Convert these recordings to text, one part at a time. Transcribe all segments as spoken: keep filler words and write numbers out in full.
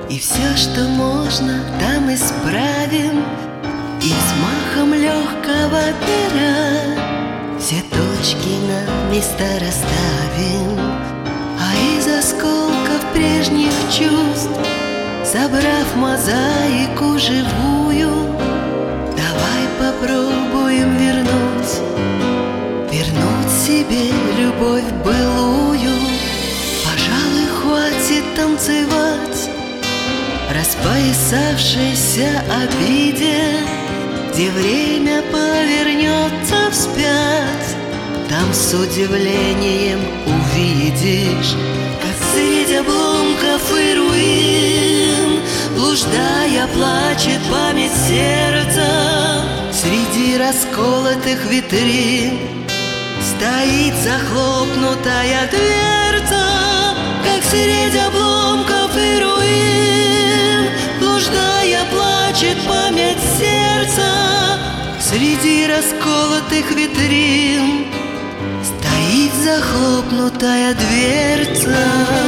И все, что можно, там исправим, и взмахом легкого пера все точки на места расставим. А из осколков прежних чувств, собрав мозаику живую, давай попробуем вернуть, вернуть себе любовь былую. Пожалуй, хватит танцевать распоясавшейся обиде, где время повернется вспять. Там с удивлением увидишь, как среди обломков и руин, блуждая, плачет память сердца. Среди расколотых витрин стоит захлопнутая дверца, как среди обломков и руин, блуждая, плачет память сердца. Среди расколотых витрин стоит захлопнутая дверца.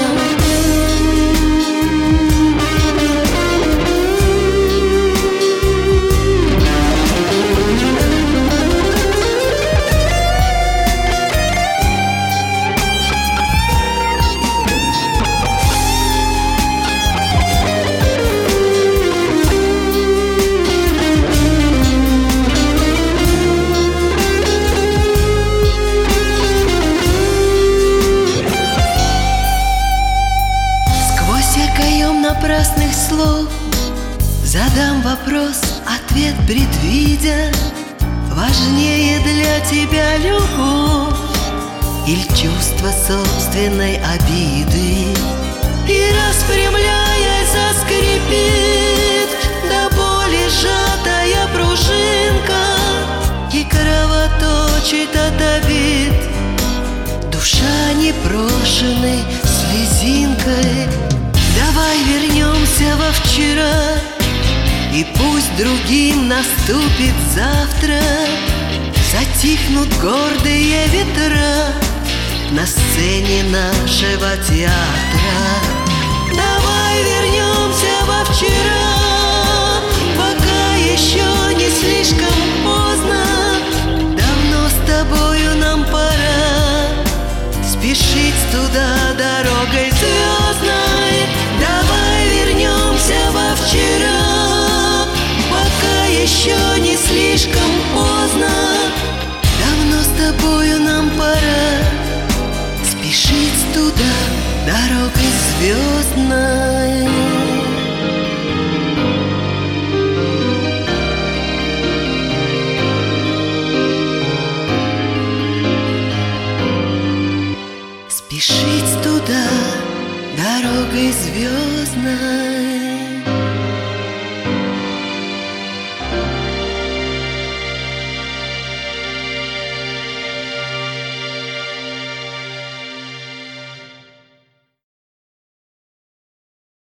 Напрасных слов задам вопрос, ответ предвидя: важнее для тебя любовь или чувство собственной обиды? И распрямляясь заскрипит до боли сжатая пружинка, и кровоточит от обид душа непрошенной слезинкой. Давай вернемся во вчера, и пусть другим наступит завтра. Затихнут гордые ветра на сцене нашего театра.